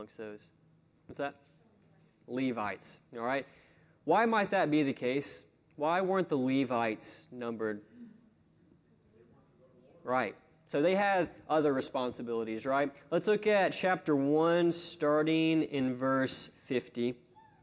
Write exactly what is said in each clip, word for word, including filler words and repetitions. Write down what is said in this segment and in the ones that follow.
amongst those? What's that? Levites. All right. Why might that be the case? Why weren't the Levites numbered? Right. So they had other responsibilities, right? Let's look at chapter one, starting in verse fifty.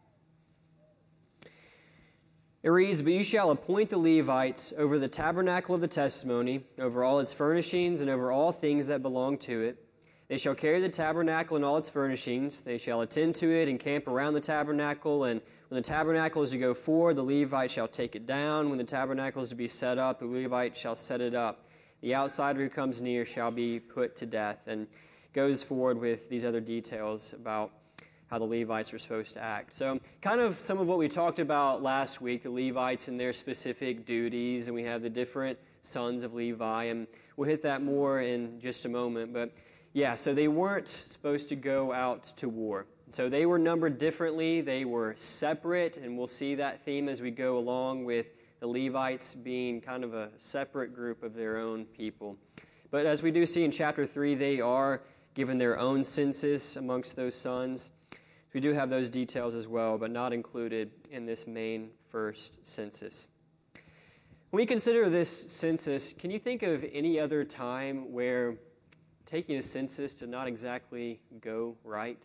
It reads, "But you shall appoint the Levites over the tabernacle of the testimony, over all its furnishings, and over all things that belong to it. They shall carry the tabernacle and all its furnishings. They shall attend to it and camp around the tabernacle. And when the tabernacle is to go forward, the Levite shall take it down. When the tabernacle is to be set up, the Levite shall set it up. The outsider who comes near shall be put to death." And goes forward with these other details about how the Levites are supposed to act. So kind of some of what we talked about last week, the Levites and their specific duties, and we have the different sons of Levi, and we'll hit that more in just a moment. But yeah, so they weren't supposed to go out to war. So they were numbered differently. They were separate, and we'll see that theme as we go along with the Levites being kind of a separate group of their own people. But as we do see in chapter three, they are given their own census amongst those sons. We do have those details as well, but not included in this main first census. When we consider this census, can you think of any other time where taking a census did not exactly go right?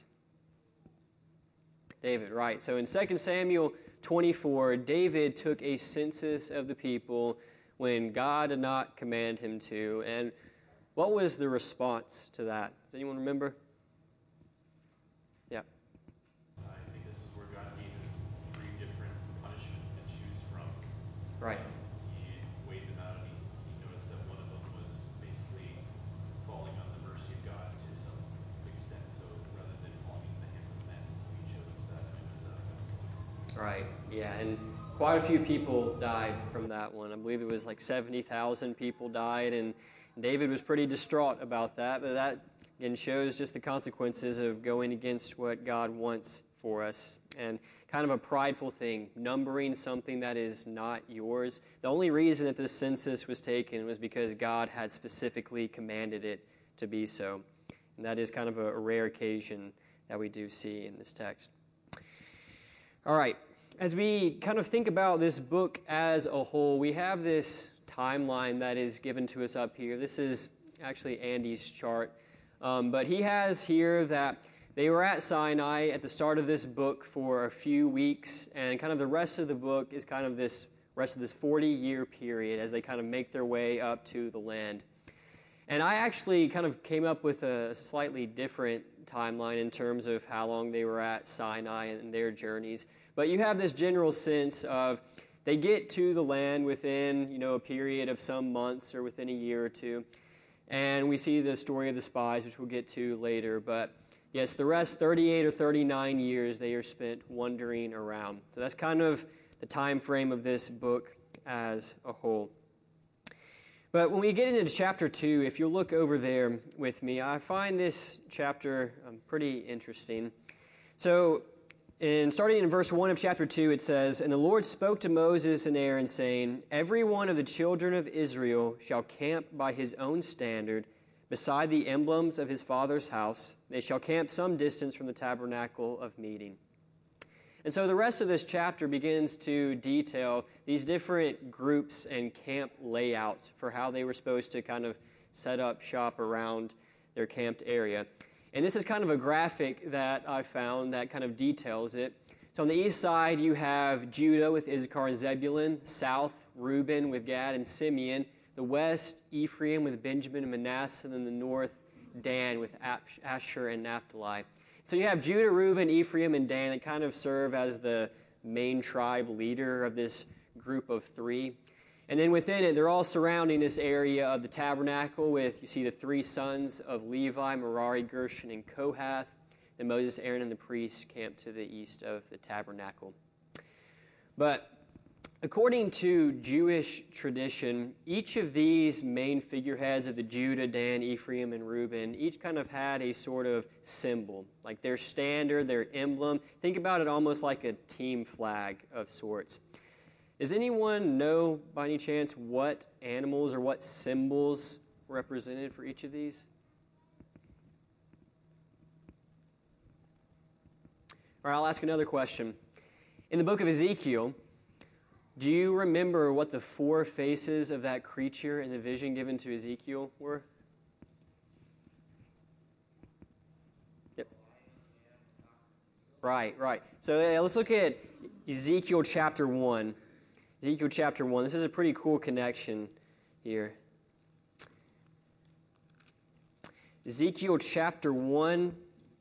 David, right. So in Second Samuel twenty-four, David took a census of the people when God did not command him to. And what was the response to that? Does anyone remember? Yeah. I think this is where God gave him three different punishments to choose from. Right. He weighed them out, and he, he noticed that one of them was basically falling on the mercy of God to some extent. So rather than falling in the hands of men, so he chose that as a pestilence. Right, yeah, and quite a few people died from that one. I believe it was like seventy thousand people died, and David was pretty distraught about that, but that, again, shows just the consequences of going against what God wants for us, and kind of a prideful thing, numbering something that is not yours. The only reason that this census was taken was because God had specifically commanded it to be so, and that is kind of a, a rare occasion that we do see in this text. All right, as we kind of think about this book as a whole, we have this timeline that is given to us up here. This is actually Andy's chart, um, but he has here that they were at Sinai at the start of this book for a few weeks, and kind of the rest of the book is kind of this rest of this forty-year period as they kind of make their way up to the land. And I actually kind of came up with a slightly different timeline in terms of how long they were at Sinai and their journeys. But you have this general sense of they get to the land within, you know, a period of some months or within a year or two. And we see the story of the spies, which we'll get to later. But yes, the rest, thirty-eight or thirty-nine years, they are spent wandering around. So that's kind of the time frame of this book as a whole. But when we get into chapter two, if you'll look over there with me, I find this chapter um, pretty interesting. So in starting in verse one of chapter two, it says, "And the Lord spoke to Moses and Aaron, saying, Every one of the children of Israel shall camp by his own standard, beside the emblems of his father's house. They shall camp some distance from the tabernacle of meeting." And so the rest of this chapter begins to detail these different groups and camp layouts for how they were supposed to kind of set up shop around their camped area. And this is kind of a graphic that I found that kind of details it. So on the east side, you have Judah with Issachar and Zebulun, south, Reuben with Gad and Simeon, the west, Ephraim with Benjamin and Manasseh, and then the north, Dan with Asher and Naphtali. So you have Judah, Reuben, Ephraim, and Dan that kind of serve as the main tribe leader of this group of three. And then within it, they're all surrounding this area of the tabernacle with, you see the three sons of Levi, Merari, Gershon, and Kohath. Then Moses, Aaron, and the priests camped to the east of the tabernacle. But according to Jewish tradition, each of these main figureheads of the Judah, Dan, Ephraim, and Reuben, each kind of had a sort of symbol, like their standard, their emblem. Think about it almost like a team flag of sorts. Does anyone know, by any chance, what animals or what symbols were represented for each of these? All right, I'll ask another question. In the book of Ezekiel, do you remember what the four faces of that creature in the vision given to Ezekiel were? Yep. Right, right. So uh, let's look at Ezekiel chapter one. Ezekiel chapter one. This is a pretty cool connection here. Ezekiel chapter one,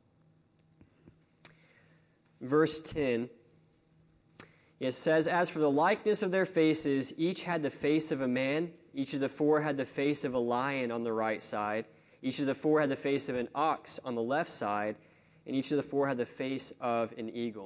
verse ten. It says, "As for the likeness of their faces, each had the face of a man. Each of the four had the face of a lion on the right side. Each of the four had the face of an ox on the left side. And each of the four had the face of an eagle."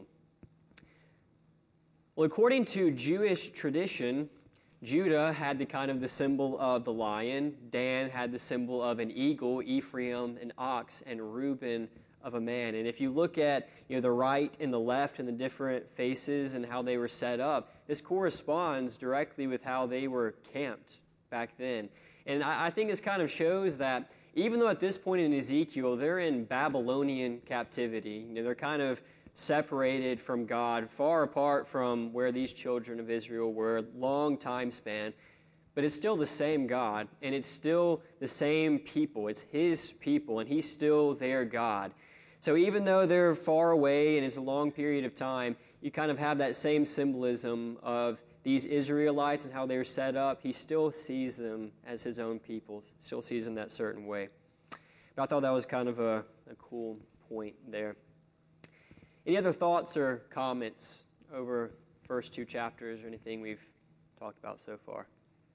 Well, according to Jewish tradition, Judah had the kind of the symbol of the lion. Dan had the symbol of an eagle. Ephraim, an ox. And Reuben, of a man. And if you look at you know the right and the left and the different faces and how they were set up, this corresponds directly with how they were camped back then. And I, I think this kind of shows that even though at this point in Ezekiel they're in Babylonian captivity, you know, they're kind of separated from God, far apart from where these children of Israel were, long time span, but it's still the same God, and it's still the same people. It's His people, and He's still their God. So even though they're far away and it's a long period of time, you kind of have that same symbolism of these Israelites and how they're set up. He still sees them as His own people, still sees them that certain way. But I thought that was kind of a, a cool point there. Any other thoughts or comments over first two chapters or anything we've talked about so far?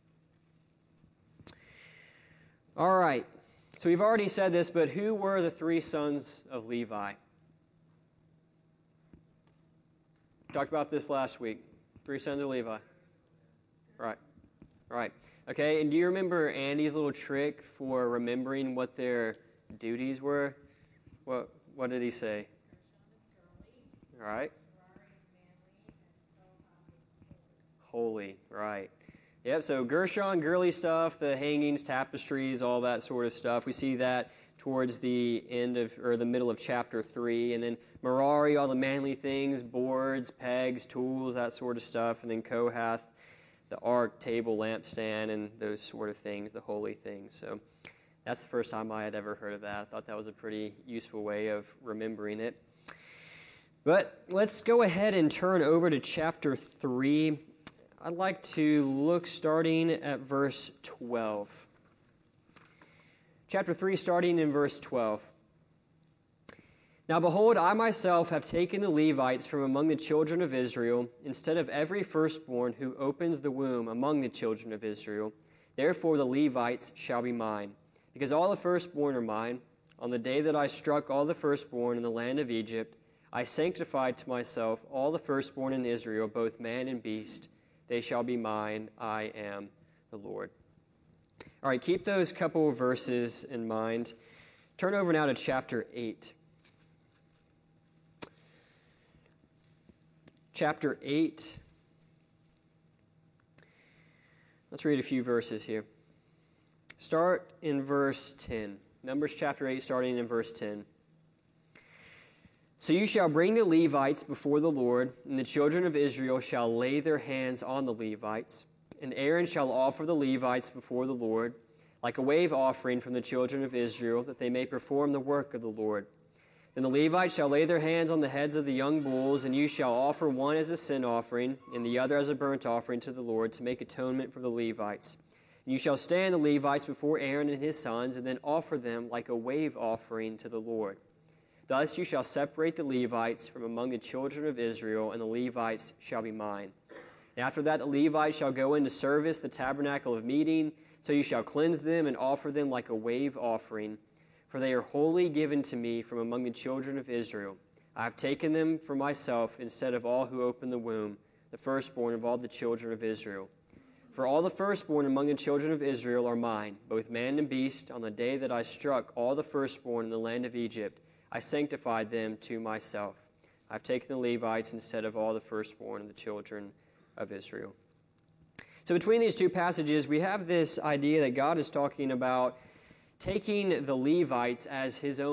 All right. So we've already said this, but who were the three sons of Levi? Talked about this last week. Three sons of Levi. Right. Right. Okay, and do you remember Andy's little trick for remembering what their duties were? What What did he say? All right. Holy, right. Yep, so Gershon, girly stuff, the hangings, tapestries, all that sort of stuff. We see that towards the end of, or the middle of chapter three. And then Merari, all the manly things, boards, pegs, tools, that sort of stuff. And then Kohath, the ark, table, lampstand, and those sort of things, the holy things. So that's the first time I had ever heard of that. I thought that was a pretty useful way of remembering it. But let's go ahead and turn over to chapter three. I'd like to look starting at verse twelve. Chapter three, starting in verse twelve. "Now behold, I myself have taken the Levites from among the children of Israel, instead of every firstborn who opens the womb among the children of Israel. Therefore the Levites shall be mine, because all the firstborn are mine. On the day that I struck all the firstborn in the land of Egypt, I sanctified to myself all the firstborn in Israel, both man and beast. They shall be mine. I am the Lord." All right, keep those couple of verses in mind. Turn over now to chapter eight. Chapter eight. Let's read a few verses here. Start in verse ten. Numbers chapter eight, starting in verse ten. "So you shall bring the Levites before the Lord, and the children of Israel shall lay their hands on the Levites. And Aaron shall offer the Levites before the Lord, like a wave offering from the children of Israel, that they may perform the work of the Lord. Then the Levites shall lay their hands on the heads of the young bulls, and you shall offer one as a sin offering, and the other as a burnt offering to the Lord, to make atonement for the Levites. And you shall stand the Levites before Aaron and his sons, and then offer them like a wave offering to the Lord. Thus you shall separate the Levites from among the children of Israel, and the Levites shall be mine. And after that the Levites shall go into service the tabernacle of meeting, so you shall cleanse them and offer them like a wave offering. For they are wholly given to me from among the children of Israel. I have taken them for myself instead of all who open the womb, the firstborn of all the children of Israel. For all the firstborn among the children of Israel are mine, both man and beast. On the day that I struck all the firstborn in the land of Egypt, I sanctified them to myself. I have taken the Levites instead of all the firstborn of the children of Israel." So between these two passages, we have this idea that God is talking about taking the Levites as his own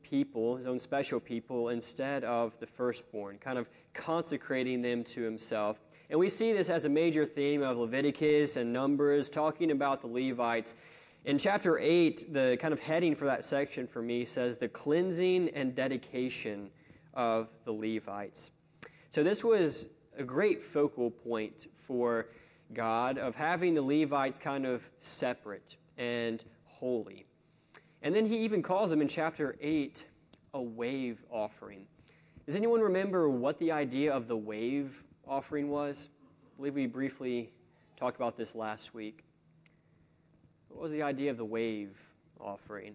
people, his own special people, instead of the firstborn, kind of consecrating them to himself. And we see this as a major theme of Leviticus and Numbers, talking about the Levites. In chapter eight, the kind of heading for that section for me says the cleansing and dedication of the Levites. So this was a great focal point for God of having the Levites kind of separate and holy. And then he even calls them in chapter eight a wave offering. Does anyone remember what the idea of the wave offering was? I believe we briefly talked about this last week. What was the idea of the wave offering?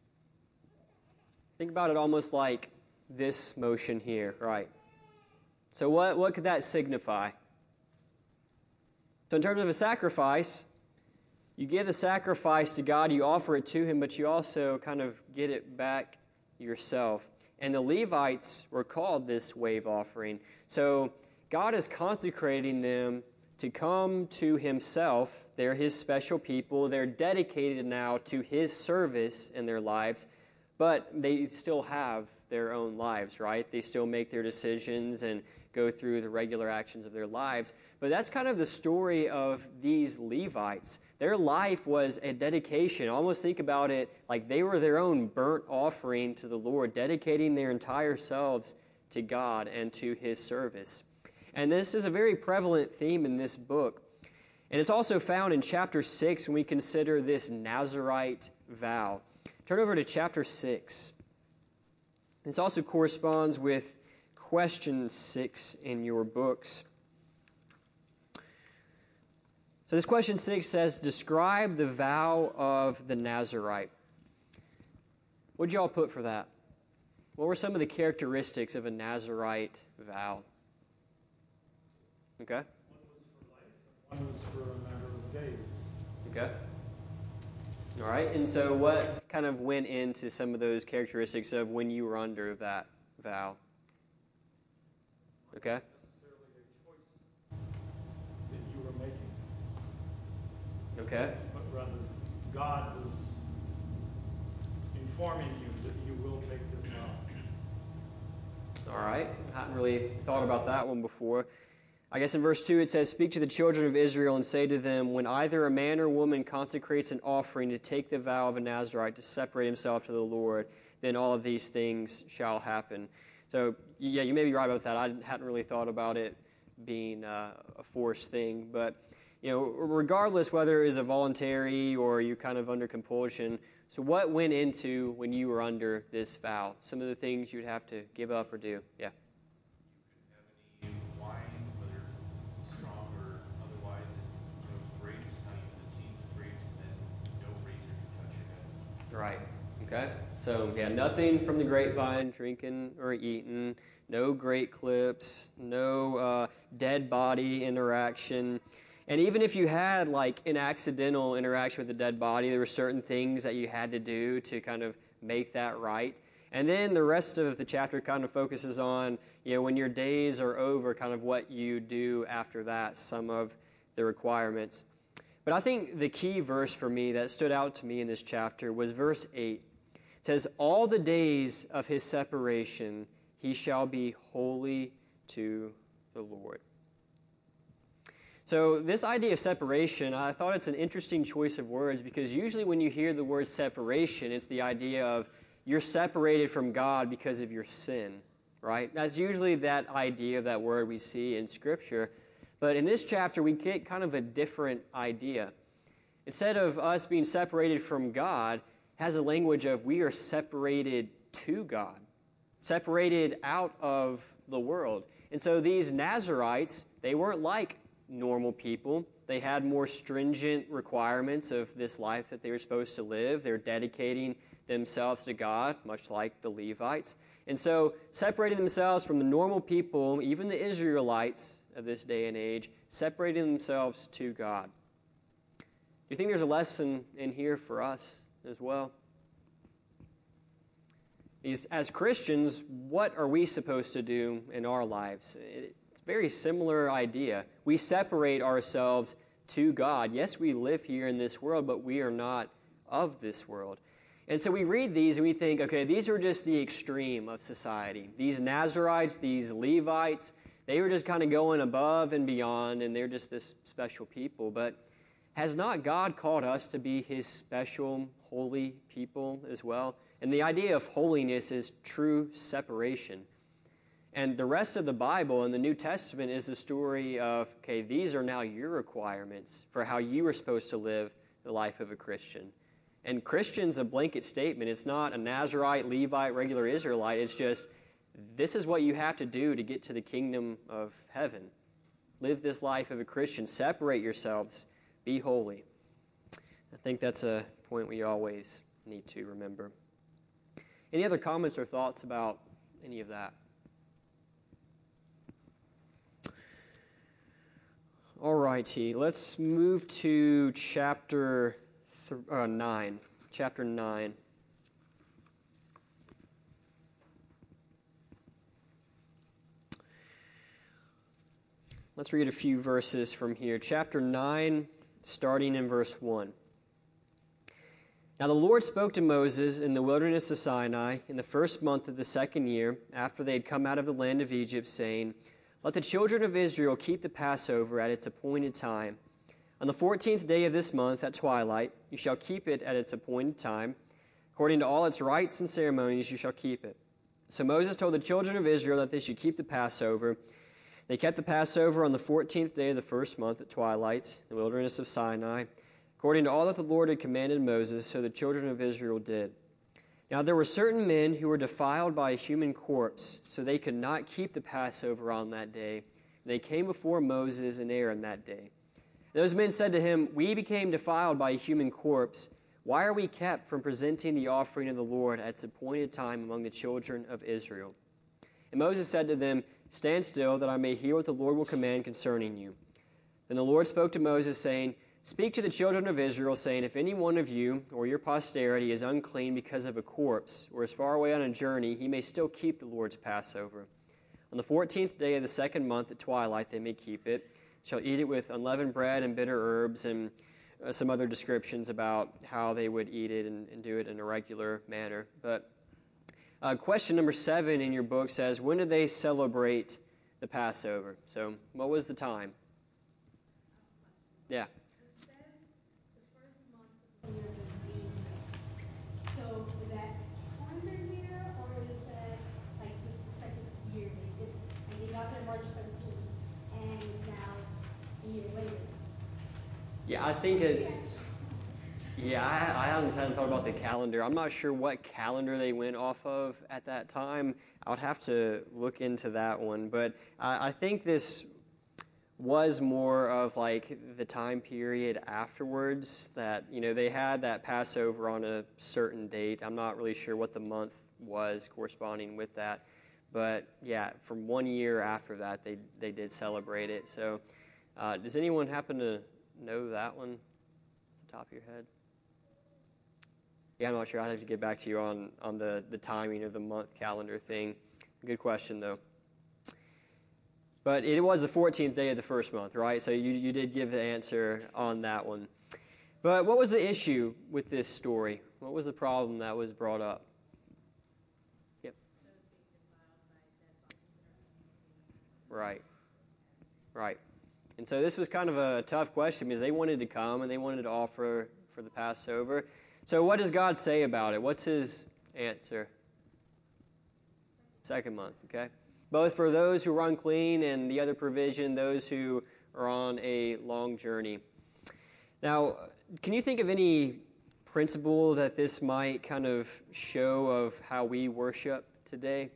Think about it almost like this motion here, right? So what, what could that signify? So in terms of a sacrifice, you give the sacrifice to God, you offer it to him, but you also kind of get it back yourself. And the Levites were called this wave offering. So God is consecrating them to come to himself. They're his special people. They're dedicated now to his service in their lives, but they still have their own lives, right? They still make their decisions and go through the regular actions of their lives. But that's kind of the story of these Levites. Their life was a dedication. Almost think about it like they were their own burnt offering to the Lord, dedicating their entire selves to God and to his service. And this is a very prevalent theme in this book. And it's also found in chapter six when we consider this Nazirite vow. Turn over to chapter six. This also corresponds with question six in your books. So this question six says, describe the vow of the Nazirite. What did y'all put for that? What were some of the characteristics of a Nazirite vow? Okay. One was for life, and one was for a matter of days. Okay. All right. And so what kind of went into some of those characteristics of when you were under that vow? Okay. Not necessarily a choice that you were making. Okay. But rather, God was informing you that you will take this vow. All right. I hadn't really thought about that one before. I guess in verse two it says, speak to the children of Israel and say to them, when either a man or woman consecrates an offering to take the vow of a Nazirite to separate himself to the Lord, then all of these things shall happen. So, yeah, you may be right about that. I hadn't really thought about it being uh, a forced thing. But, you know, regardless whether it is a voluntary or you're kind of under compulsion, so what went into when you were under this vow? Some of the things you'd have to give up or do. Yeah. You couldn't have any wine, whether strong or otherwise, and no grapes, not even the seeds of grapes, and then no razor to touch your head. Right. Okay. So, yeah, nothing from the grapevine, drinking or eating, no grape clips, no uh, dead body interaction. And even if you had, like, an accidental interaction with a dead body, there were certain things that you had to do to kind of make that right. And then the rest of the chapter kind of focuses on, you know, when your days are over, kind of what you do after that, some of the requirements. But I think the key verse for me that stood out to me in this chapter was verse eight. It says, all the days of his separation he shall be holy to the Lord. So this idea of separation, I thought it's an interesting choice of words because usually when you hear the word separation, it's the idea of you're separated from God because of your sin, right? That's usually that idea of that word we see in Scripture. But in this chapter, we get kind of a different idea. Instead of us being separated from God, has a language of we are separated to God, separated out of the world. And so these Nazirites, they weren't like normal people. They had more stringent requirements of this life that they were supposed to live. They're dedicating themselves to God, much like the Levites. And so separating themselves from the normal people, even the Israelites of this day and age, separating themselves to God. Do you think there's a lesson in here for us as well? As Christians, what are we supposed to do in our lives? It's a very similar idea. We separate ourselves to God. Yes, we live here in this world, but we are not of this world. And so we read these and we think, okay, these are just the extreme of society. These Nazarites, these Levites, they were just kind of going above and beyond, and they're just this special people. But has not God called us to be his special, holy people as well? And the idea of holiness is true separation. And the rest of the Bible in the New Testament is the story of, okay, these are now your requirements for how you are supposed to live the life of a Christian. And Christian's a blanket statement. It's not a Nazarite, Levite, regular Israelite. It's just, this is what you have to do to get to the kingdom of heaven. Live this life of a Christian. Separate yourselves. Be holy. I think that's a point we always need to remember. Any other comments or thoughts about any of that? All righty, let's move to chapter th- uh, nine. Chapter nine. Let's read a few verses from here. Chapter nine, starting in verse one. Now the Lord spoke to Moses in the wilderness of Sinai in the first month of the second year, after they had come out of the land of Egypt, saying, Let the children of Israel keep the Passover at its appointed time. On the fourteenth day of this month at twilight, you shall keep it at its appointed time. According to all its rites and ceremonies, you shall keep it. So Moses told the children of Israel that they should keep the Passover. They kept the Passover on the fourteenth day of the first month at twilight, in the wilderness of Sinai, according to all that the Lord had commanded Moses, so the children of Israel did. Now there were certain men who were defiled by a human corpse, so they could not keep the Passover on that day. And they came before Moses and Aaron that day. Those men said to him, We became defiled by a human corpse. Why are we kept from presenting the offering of the Lord at its appointed time among the children of Israel? And Moses said to them, Stand still, that I may hear what the Lord will command concerning you. Then the Lord spoke to Moses, saying, Speak to the children of Israel, saying, If any one of you or your posterity is unclean because of a corpse, or is far away on a journey, he may still keep the Lord's Passover. On the fourteenth day of the second month at twilight they may keep it. Shall eat it with unleavened bread and bitter herbs, and uh, some other descriptions about how they would eat it and, and do it in a regular manner. But uh, question number seven in your book says, when did they celebrate the Passover? So what was the time? Yeah. So is that calendar year, or is that like just the second year they did? And they got there March seventeenth, and it's now a year later. Yeah, I think it's. Yeah, I, I hadn't thought about the calendar. I'm not sure what calendar they went off of at that time. I would have to look into that one. But I, I think this was more of like the time period afterwards that, you know, they had that Passover on a certain date. I'm not really sure what the month was corresponding with that. But yeah, from one year after that, they, they did celebrate it. So uh, does anyone happen to know that one off the top of your head? Yeah, I'm not sure. I'd have to get back to you on, on the, the timing of the month calendar thing. Good question, though. But it was the fourteenth day of the first month, right? So you, you did give the answer on that one. But what was the issue with this story? What was the problem that was brought up? Yep. Right. Right. And so this was kind of a tough question because they wanted to come and they wanted to offer for the Passover. So what does God say about it? What's his answer? Second month, okay? Both for those who are unclean and the other provision, those who are on a long journey. Now, can you think of any principle that this might kind of show of how we worship today?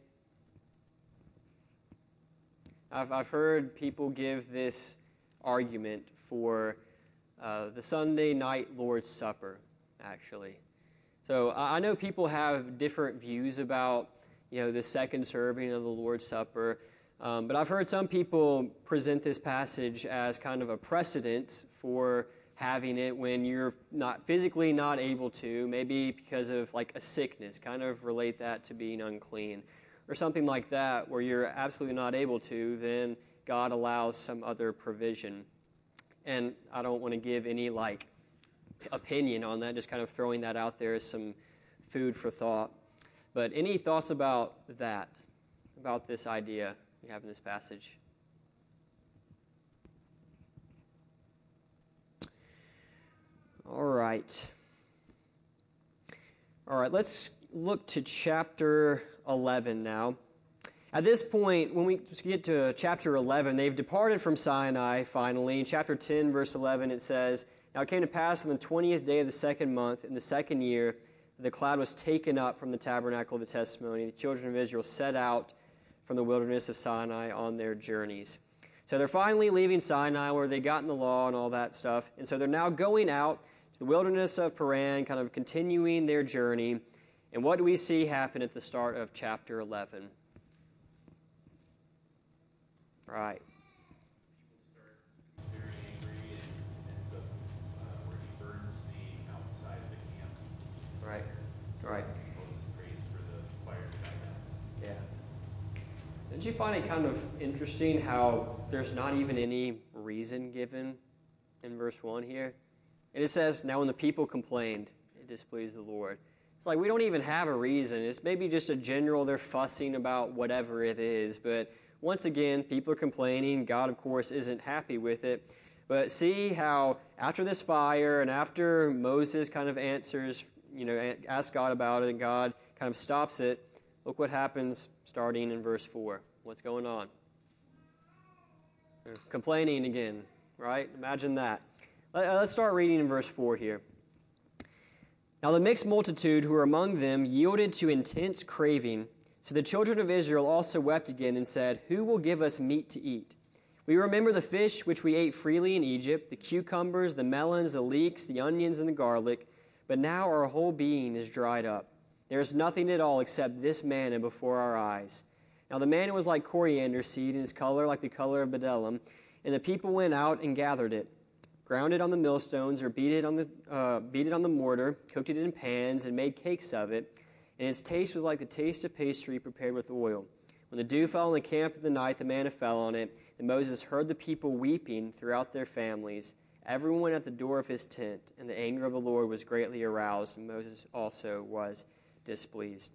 I've, I've heard people give this argument for uh, the Sunday night Lord's Supper, actually. So I know people have different views about, you know, the second serving of the Lord's Supper, um, but I've heard some people present this passage as kind of a precedence for having it when you're not physically not able to, maybe because of like a sickness, kind of relate that to being unclean, or something like that where you're absolutely not able to, then God allows some other provision. And I don't want to give any like opinion on that, just kind of throwing that out there as some food for thought. But any thoughts about that, about this idea we have in this passage? All right. All right, let's look to chapter eleven now. At this point, when we get to chapter eleven, they've departed from Sinai finally. In chapter ten, verse eleven, it says, "Now it came to pass on the twentieth day of the second month, in the second year, that the cloud was taken up from the tabernacle of the testimony. The children of Israel set out from the wilderness of Sinai on their journeys." So they're finally leaving Sinai where they got in the law and all that stuff. And so they're now going out to the wilderness of Paran, kind of continuing their journey. And what do we see happen at the start of chapter eleven? Right. People start very angry and ends up uh, where he burns the outside of the camp. Right. Right. Moses prays for the fire to die down. Yeah. Didn't you find it kind of interesting how there's not even any reason given in verse one here? And it says, "Now when the people complained, it displeased the Lord." It's like we don't even have a reason. It's maybe just a general, they're fussing about whatever it is. But once again, people are complaining. God, of course, isn't happy with it. But see how after this fire and after Moses kind of answers, you know, asks God about it and God kind of stops it, look what happens starting in verse four. What's going on? They're complaining again, right? Imagine that. Let's start reading in verse four here. "Now the mixed multitude who were among them yielded to intense craving. So the children of Israel also wept again and said, 'Who will give us meat to eat? We remember the fish which we ate freely in Egypt, the cucumbers, the melons, the leeks, the onions, and the garlic. But now our whole being is dried up. There is nothing at all except this manna before our eyes.' Now the manna was like coriander seed, and its color like the color of bdellium. And the people went out and gathered it, ground it on the millstones, or beat it on the uh, beat it on the mortar, cooked it in pans, and made cakes of it. And its taste was like the taste of pastry prepared with oil. When the dew fell on the camp at the night, the manna fell on it. And Moses heard the people weeping throughout their families, everyone at the door of his tent. And the anger of the Lord was greatly aroused, and Moses also was displeased."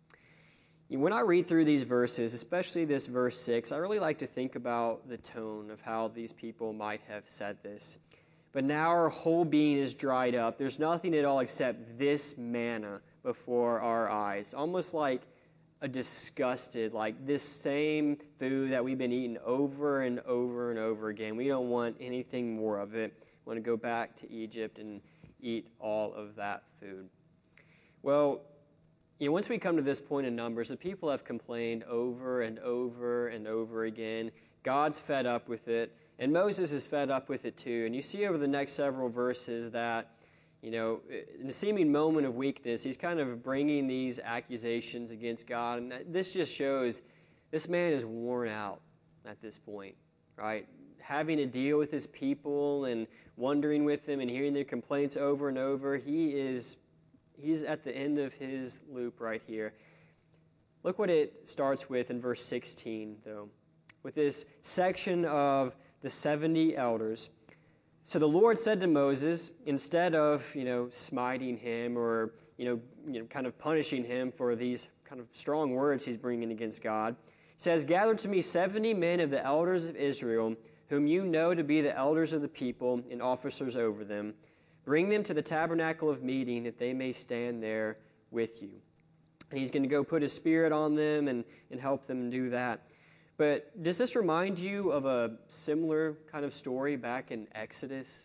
When I read through these verses, especially this verse six, I really like to think about the tone of how these people might have said this. "But now our whole being is dried up. There's nothing at all except this manna before our eyes." Almost like a disgusted, like this same food that we've been eating over and over and over again. We don't want anything more of it. We want to go back to Egypt and eat all of that food. Well, you know, once we come to this point in Numbers, the people have complained over and over and over again. God's fed up with it, and Moses is fed up with it too. And you see over the next several verses that, you know, in a seeming moment of weakness, he's kind of bringing these accusations against God. And this just shows this man is worn out at this point, right? Having to deal with his people and wandering with them and hearing their complaints over and over, he is he's at the end of his loop right here. Look what it starts with in verse sixteen, though, with this section of the seventy elders. "So the Lord said to Moses, instead of, you know, smiting him or, you know, you know, kind of punishing him for these kind of strong words he's bringing against God, he says, 'Gather to me seventy men of the elders of Israel, whom you know to be the elders of the people and officers over them. Bring them to the tabernacle of meeting, that they may stand there with you.'" And he's going to go put his spirit on them and, and help them do that. But does this remind you of a similar kind of story back in Exodus?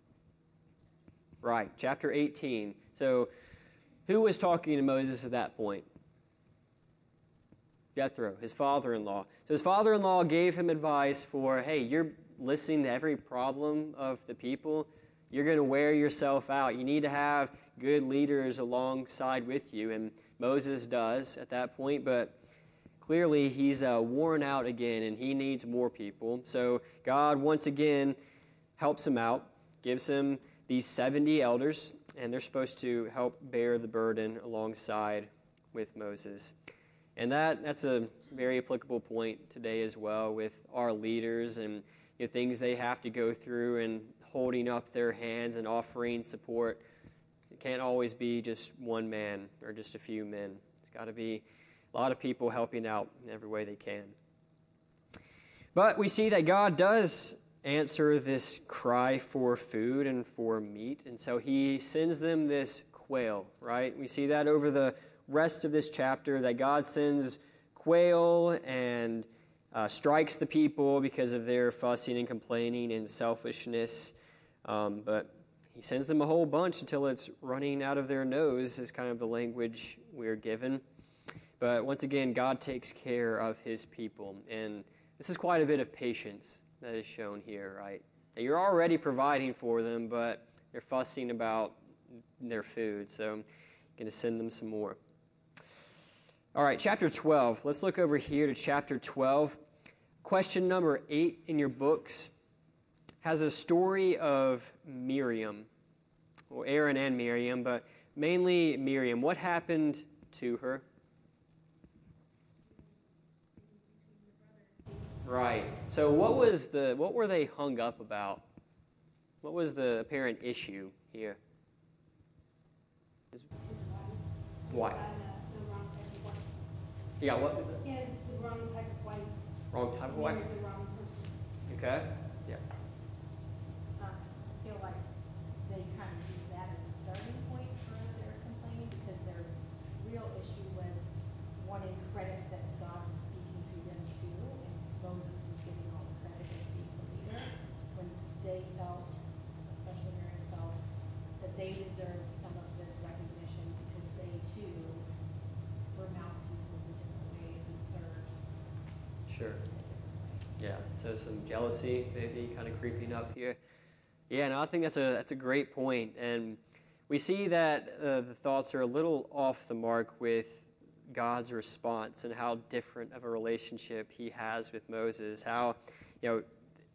Right, chapter eighteen. So who was talking to Moses at that point? Jethro, his father-in-law. So his father-in-law gave him advice for, hey, you're listening to every problem of the people. You're going to wear yourself out. You need to have good leaders alongside with you. And Moses does at that point, but clearly he's uh, worn out again, and he needs more people. So God once again helps him out, gives him these seventy elders, and they're supposed to help bear the burden alongside with Moses. And that that's a very applicable point today as well with our leaders and, you know, things they have to go through and holding up their hands and offering support. can't always be just one man or just a few men. It's got to be a lot of people helping out in every way they can. But we see that God does answer this cry for food and for meat, and so he sends them this quail, right? We see that over the rest of this chapter, that God sends quail and uh, strikes the people because of their fussing and complaining and selfishness. Um, but he sends them a whole bunch until it's running out of their nose, is kind of the language we're given. But once again, God takes care of his people. And this is quite a bit of patience that is shown here, right? That you're already providing for them, but they're fussing about their food. So I'm going to send them some more. All right, chapter twelve. Let's look over here to chapter twelve. Question number eight in your books has a story of Miriam. Well, Aaron and Miriam, but mainly Miriam. What happened to her? Right. So what was the what were they hung up about? What was the apparent issue here? His wife. Yeah, what is it? He has the wrong type of wife. Wrong type of wife? Married the wrong person. Okay. Yeah. Uh, I feel like they kind of use that as a starting point for their complaining, because their real issue was wanting credit that God was speaking through them too, and Moses was giving all the credit as being the leader, when they felt, especially Miriam felt, that they deserved some of this recognition because they too were mouthpieces in different ways and served Sure. in a different way. Yeah. So some jealousy maybe kind of creeping up here. Yeah, no, I think that's a that's a great point. And we see that uh, the thoughts are a little off the mark with God's response and how different of a relationship he has with Moses. How, you know,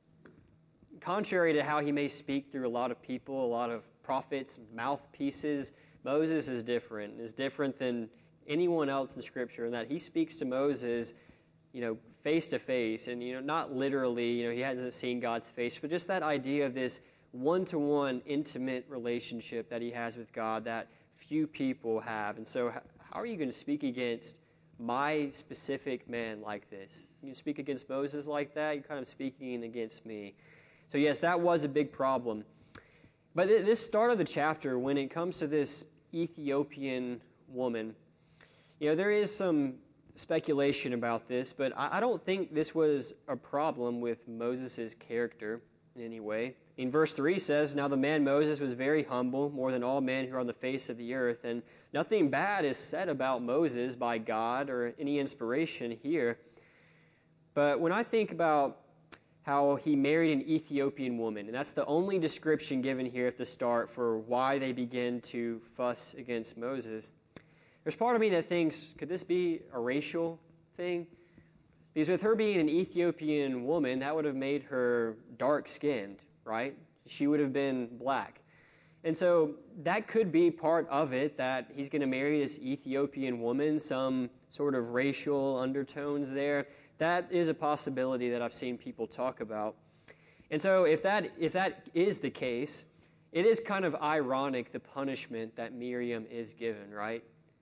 contrary to how he may speak through a lot of people, a lot of prophets, mouthpieces, Moses is different, is different than anyone else in Scripture, in that he speaks to Moses, you know, face to face, and, you know, not literally, you know, he hasn't seen God's face, but just that idea of this one-to-one intimate relationship that he has with God that few people have. And so how are you going to speak against my specific man like this? You speak against Moses like that, you're kind of speaking against me. So yes, that was a big problem. But this start of the chapter, when it comes to this Ethiopian woman, you know, there is some speculation about this, but I don't think this was a problem with Moses' character in any way. In verse three says, "Now the man Moses was very humble, more than all men who are on the face of the earth." And nothing bad is said about Moses by God or any inspiration here. But when I think about how he married an Ethiopian woman, and that's the only description given here at the start for why they begin to fuss against Moses, there's part of me that thinks, could this be a racial thing? Because with her being an Ethiopian woman, that would have made her dark-skinned, right? She would have been black. And so that could be part of it, that he's going to marry this Ethiopian woman, some sort of racial undertones there. That is a possibility that I've seen people talk about. And so if that if that is the case, it is kind of ironic, the punishment that Miriam is given, right?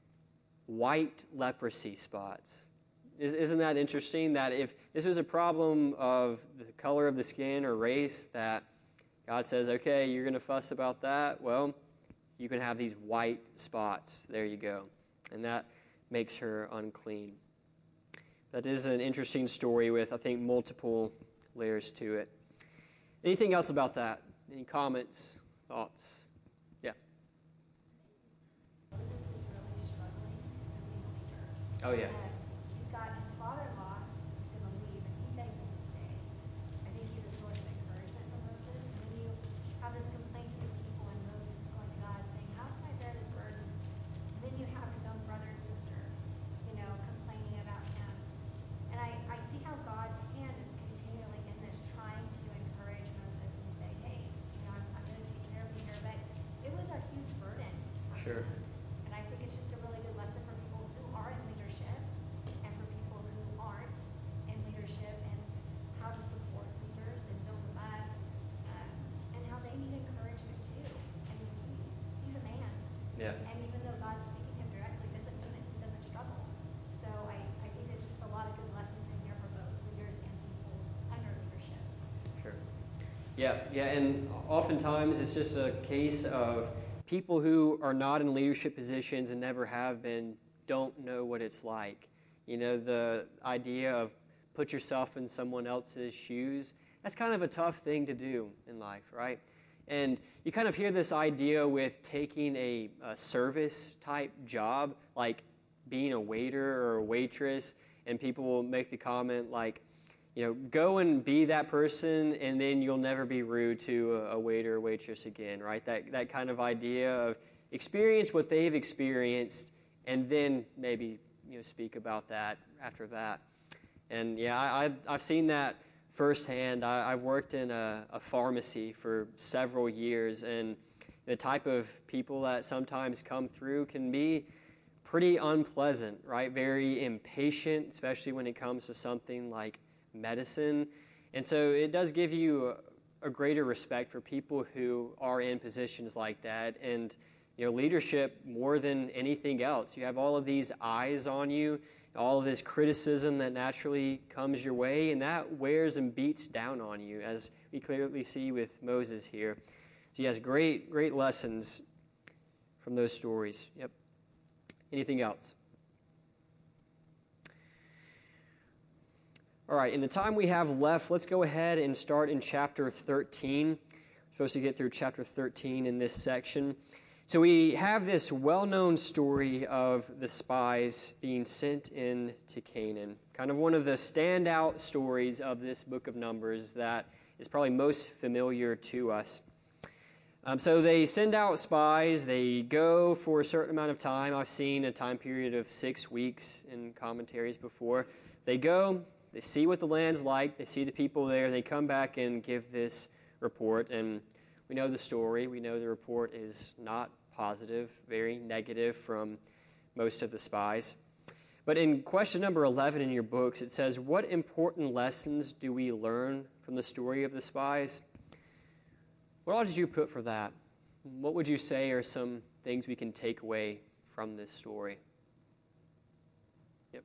White leprosy spots. Isn't that interesting? That if this was a problem of the color of the skin or race, that God says, okay, you're going to fuss about that, well, you can have these white spots. There you go. And that makes her unclean. That is an interesting story with, I think, multiple layers to it. Anything else about that? Any comments, thoughts? Yeah. Moses is really struggling to be the leader. Oh, yeah. And he's got his father-in-law who's going to leave, and he begs him to stay. I think he's a source of encouragement for Moses. And then you have this complaint to the people, and Moses is going to God saying, how can I bear this burden? And then you have his own brother and sister, you know, complaining about him. And I, I see how God's hand is continually in this, trying to encourage Moses and say, hey, you know, I'm, I'm going to take care of you here. But it was a huge burden. on Sure. him. And I think it's just a really good lesson for people who are in leadership, Yeah, yeah, and oftentimes it's just a case of people who are not in leadership positions and never have been don't know what it's like. You know, the idea of put yourself in someone else's shoes, that's kind of a tough thing to do in life, right? And you kind of hear this idea with taking a, a service type job, like being a waiter or a waitress, and people will make the comment like, you know, go and be that person, and then you'll never be rude to a, a waiter or waitress again, right? That that kind of idea of experience what they've experienced, and then maybe, you know, speak about that after that. And yeah, I, I've, I've seen that firsthand. I, I've worked in a, a pharmacy for several years, and the type of people that sometimes come through can be pretty unpleasant, right? Very impatient, especially when it comes to something like medicine. And so it does give you a, a greater respect for people who are in positions like that. And, you know, leadership more than anything else. You have all of these eyes on you, all of this criticism that naturally comes your way, and that wears and beats down on you, as we clearly see with Moses here. So he has great, great lessons from those stories. Yep. Anything else? All right, in the time we have left, let's go ahead and start in chapter thirteen. We're supposed to get through chapter thirteen in this section. So we have this well-known story of the spies being sent into Canaan, kind of one of the standout stories of this book of Numbers that is probably most familiar to us. Um, so they send out spies. They go for a certain amount of time. I've seen a time period of six weeks in commentaries before. They go, they see what the land's like, they see the people there, they come back and give this report, and we know the story. We know the report is not positive, very negative from most of the spies. But in question number eleven in your books, it says, what important lessons do we learn from the story of the spies? What all did you put for that? What would you say are some things we can take away from this story? Yep.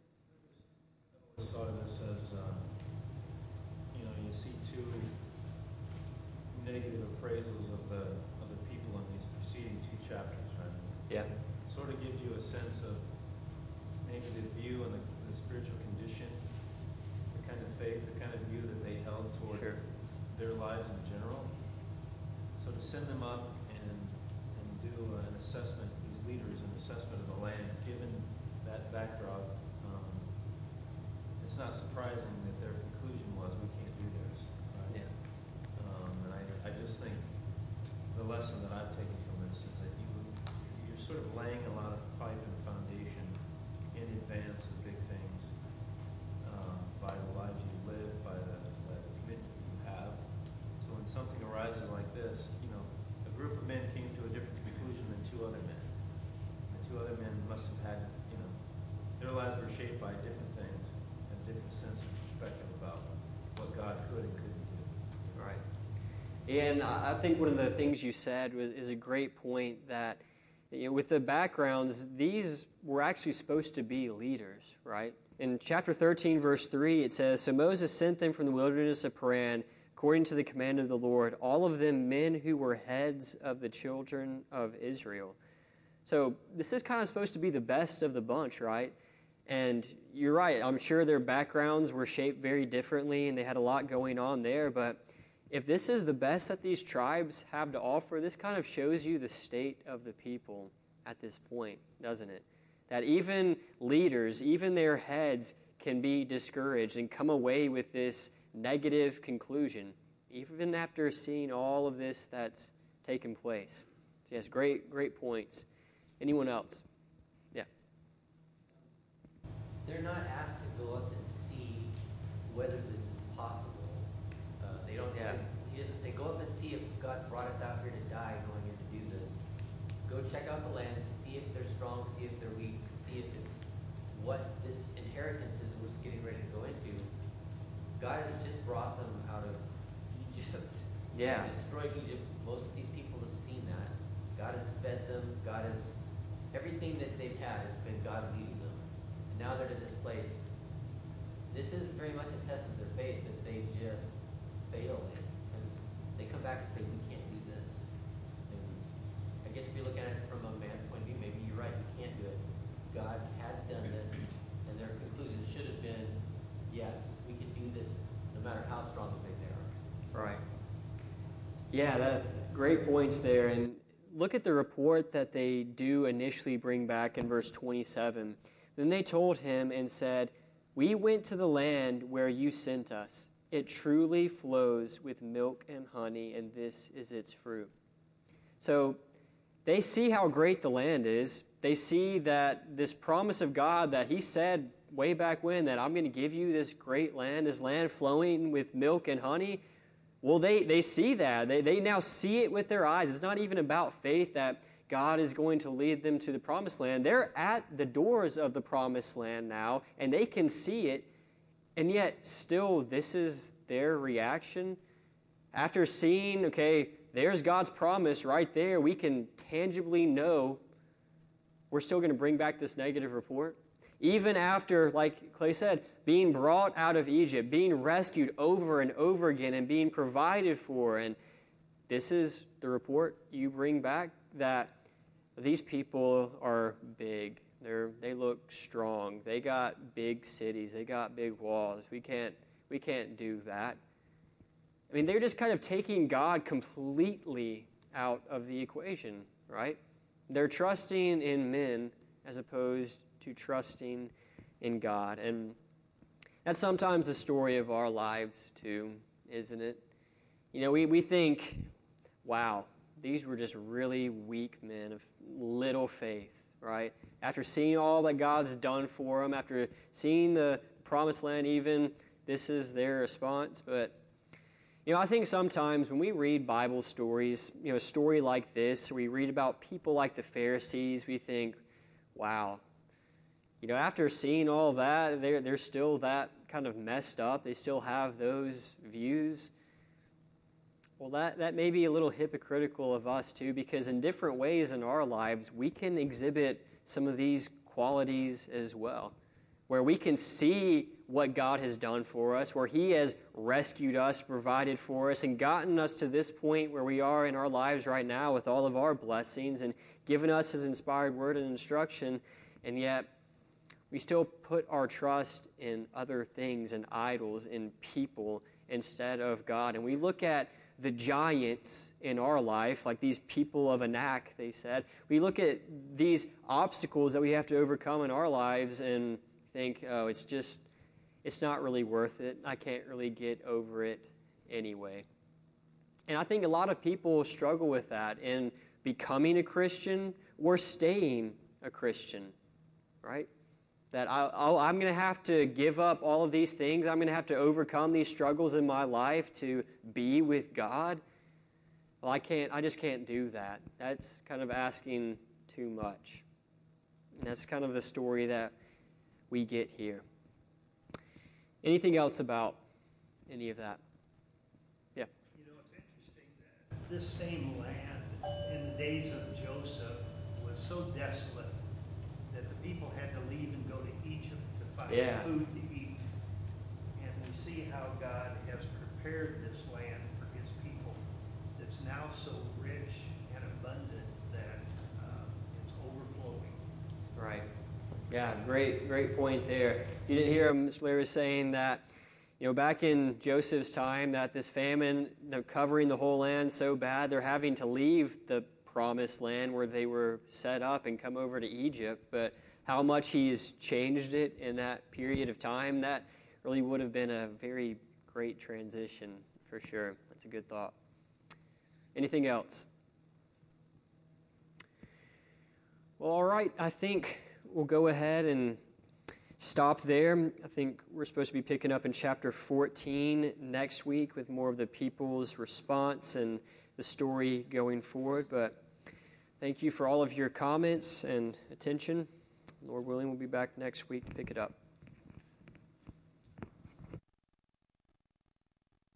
I saw this as, uh, you know, you see two negative appraisals of the of the people in these preceding two chapters, right? Yeah. Sort of gives you a sense of maybe the view and the, the spiritual condition, the kind of faith, the kind of view that they held toward Sure. their lives in general. So to send them up and and do an assessment, these leaders, an assessment of the land, given that backdrop, um, it's not surprising that their conclusion was, we can't do this. Right? Yeah. Um, and I, I just think the lesson that I've taken from this is that you, you're sort of laying a lot of pipe and foundation in advance of big things um, by the lives you live, by the, the commitment you have. So when something arises like this, you know, a group of men came to a different conclusion than two other men. The two other men must have had, you know, their lives were shaped by different things, and a different sense of perspective about what God could and couldn't do. Right. And I think one of the things you said was, is a great point that, you know, with the backgrounds, these were actually supposed to be leaders, right? In chapter thirteen, verse three, it says, so Moses sent them from the wilderness of Paran, according to the command of the Lord, all of them men who were heads of the children of Israel. So this is kind of supposed to be the best of the bunch, right? And you're right, I'm sure their backgrounds were shaped very differently, and they had a lot going on there, but if this is the best that these tribes have to offer, this kind of shows you the state of the people at this point, doesn't it? That even leaders, even their heads, can be discouraged and come away with this negative conclusion, even after seeing all of this that's taken place. So yes, great, great points. Anyone else? Yeah. They're not asked to go up and see whether this is possible. Uh, they don't Yeah. say, he doesn't say, go up and see if God's brought us out here to die going in to do this. Go check out the land, see if they're strong, see if they're weak, see if it's what this inheritance is we're getting ready to go into. God has just brought them out of Egypt. Yeah. He destroyed Egypt. Most of these people have seen that. God has fed them. God has, everything that they've had has been God leading them. And now they're in this place. This is very much a test of their faith that they've just failed in. Because they matter how strong and big they are. Right. Yeah, that great points there. And look at the report that they do initially bring back in verse twenty-seven. Then they told him and said, "We went to the land where you sent us. It truly flows with milk and honey, and this is its fruit." So they see how great the land is. They see that this promise of God that he said way back when, that I'm going to give you this great land, this land flowing with milk and honey. Well, they, they see that. They, they now see it with their eyes. It's not even about faith that God is going to lead them to the promised land. They're at the doors of the promised land now, and they can see it, and yet still this is their reaction. After seeing, okay, there's God's promise right there, we can tangibly know we're still going to bring back this negative report. Even after, like Clay said, being brought out of Egypt, being rescued over and over again and being provided for. And this is the report you bring back, that these people are big. They're, they look strong. They got big cities. They got big walls. We can't, we can't do that. I mean, they're just kind of taking God completely out of the equation, right? They're trusting in men as opposed to trusting in God. And that's sometimes the story of our lives too, isn't it? You know, we, we think, wow, these were just really weak men of little faith, right? After seeing all that God's done for them, after seeing the promised land even, this is their response. But, you know, I think sometimes when we read Bible stories, you know, a story like this, we read about people like the Pharisees, we think, wow, you know, after seeing all that, they're, they're still that kind of messed up. They still have those views. Well, that, that may be a little hypocritical of us too, because in different ways in our lives, we can exhibit some of these qualities as well, where we can see what God has done for us, where he has rescued us, provided for us, and gotten us to this point where we are in our lives right now with all of our blessings and given us his inspired word and instruction, and yet we still put our trust in other things and idols, in people, instead of God. And we look at the giants in our life, like these people of Anak, they said. We look at these obstacles that we have to overcome in our lives and think, oh, it's just, it's not really worth it. I can't really get over it anyway. And I think a lot of people struggle with that in becoming a Christian or staying a Christian, right? That I, oh, I'm going to have to give up all of these things. I'm going to have to overcome these struggles in my life to be with God. Well, I can't, I just can't do that. That's kind of asking too much. And that's kind of the story that we get here. Anything else about any of that? Yeah. You know, it's interesting that this same land in the days of Joseph was so desolate that the people had to leave and go to Egypt to find Yeah. food to eat. And we see how God has prepared this land for his people that's now so rich and abundant that uh, it's overflowing. Right. Yeah, great, great point there. You didn't hear him, Mister Blair was saying that, you know, back in Joseph's time, that this famine, you know, covering the whole land so bad, they're having to leave the promised land where they were set up and come over to Egypt. But how much he's changed it in that period of time, that really would have been a very great transition for sure. That's a good thought. Anything else? Well, all right. I think we'll go ahead and stop there. I think we're supposed to be picking up in chapter fourteen next week with more of the people's response and the story going forward. But thank you for all of your comments and attention. Lord willing, we'll be back next week to pick it up.